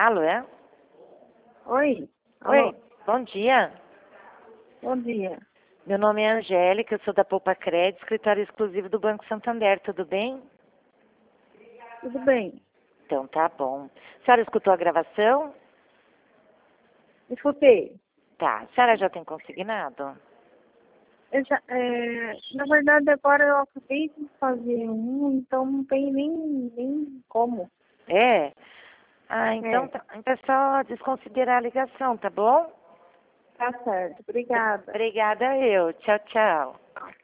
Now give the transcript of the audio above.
Alô, é? Oi. Oi, Alô. bom dia. Bom dia. Meu nome é Angélica, eu sou da Poupa Crédito, escritório exclusivo do Banco Santander, tudo bem? Tudo bem? Então tá bom. A senhora escutou a gravação? Escutei. Tá. A senhora já tem consignado? Na verdade, agora eu acabei de fazer um, então não tem nem como. É? Ah, então, É, então é só desconsiderar a ligação, tá bom? tá certo. Obrigada. Obrigada eu. Tchau, tchau.